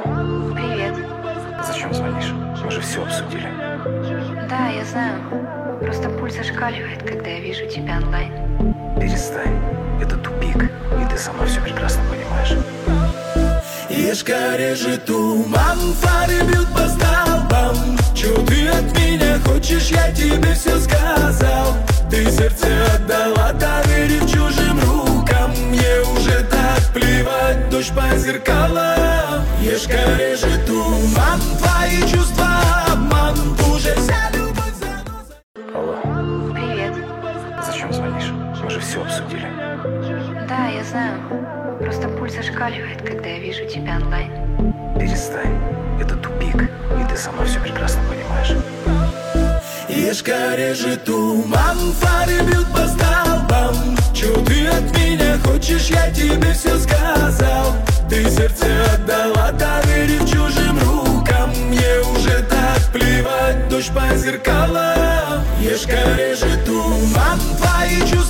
Привет. Зачем звонишь? Мы же все обсудили. Да, я знаю. Просто пульс зашкаливает, когда я вижу тебя онлайн. Перестань. Это тупик, и ты сама все прекрасно понимаешь. Ешка режет туман, фары бьют по столбам. Чё ты от меня хочешь, я тебе все сказал. Ты сердце отдала, доверив чужим рукам. Мне уже так плевать, дождь по зеркалам. Ешка режет туман, твои чувства обман. Уже вся любовь заноза. Алло, Привет. зачем звонишь? Мы же все обсудили. Да, я знаю. Просто пульс зашкаливает, когда я вижу тебя онлайн. Перестань. Это тупик, и ты сама все прекрасно понимаешь. Ешка режет туман, фары бьют по столбам. Чё ты от меня хочешь, я тебе все сказал. Ты сердце отдала, доверив чужим рукам. Мне уже так плевать, дождь по зеркалам. Ешка режет туман, твои чувства